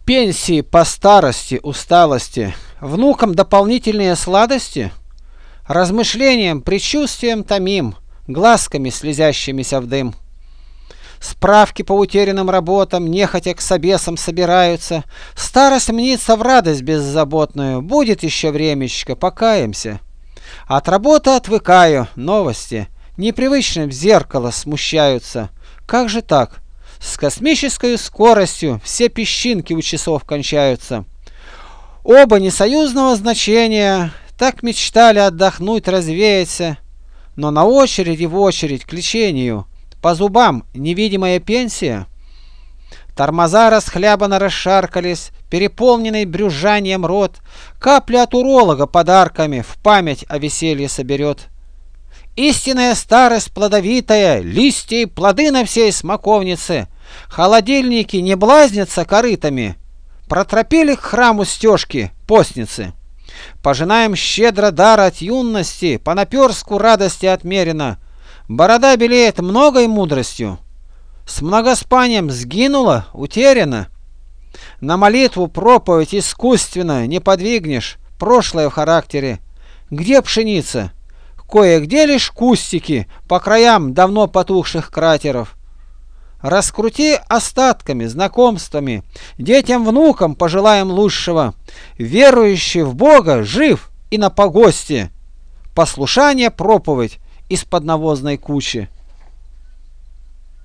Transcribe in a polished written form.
Пенсии по старости, усталости, внукам дополнительные сладости, размышлением, предчувствием томим, глазками слезящимися в дым. Справки по утерянным работам нехотя к собесам собираются. Старость мнится в радость беззаботную. Будет еще времечко, покаемся. От работы отвыкаю, новости непривычно в зеркало смущаются. Как же так? С космической скоростью все песчинки у часов кончаются. Оба несоюзного значения, так мечтали отдохнуть, развеяться. Но на очереди в очередь к лечению. По зубам невидимая пенсия. Тормоза расхлябанно расшаркались, переполненный брюзжанием рот. Капли от уролога подарками в память о веселье соберет. Истинная старость плодовитая, листья и плоды на всей смоковнице. Холодильники не блазнятся корытами. Протропили к храму стежки постницы. Пожинаем щедро дар от юности, по наперску радости отмерено. Борода белеет многой мудростью. С многоспанием сгинула, утеряна. На молитву проповедь искусственно не подвигнешь, прошлое в характере. Где пшеница? Кое-где лишь кустики по краям давно потухших кратеров. Раскрути остатками, знакомствами, детям, внукам пожелаем лучшего. Верующий в Бога жив и на погосте. Послушание проповедь из-под навозной кучи.